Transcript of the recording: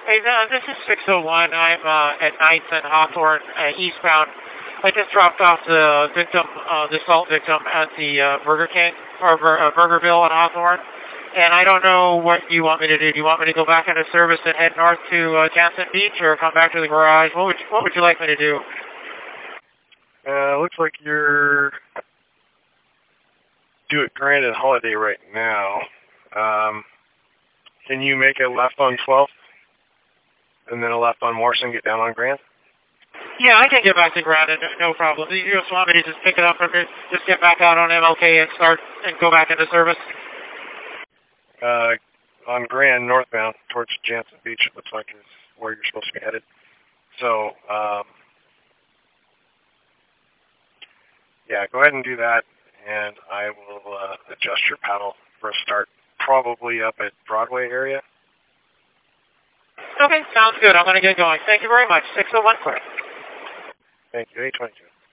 Hey, this is 601. I'm at 9th and Hawthorne, eastbound. I just dropped off the victim, the assault victim at the Burger King, or Burgerville in Hawthorne. And I don't know what you want me to do. Do you want me to go back into service and head north to Jansen Beach, or come back to the garage? What would you like me to do? Looks like you're due at Grand and Holiday right now. Can you make a left on 12th and then a left on Morrison, get down on Grand? Yeah, I can get back to Grand, no problem. You just want me to just pick it up, or just get back out on MLK and start and go back into service? On Grand, northbound, towards Jansen Beach, it looks like is where you're supposed to be headed. So, yeah, go ahead and do that, and I will adjust your paddle for a start, probably up at Broadway area. Okay, sounds good. I'm going to get going. Thank you very much. 601 clear. Thank you. 822.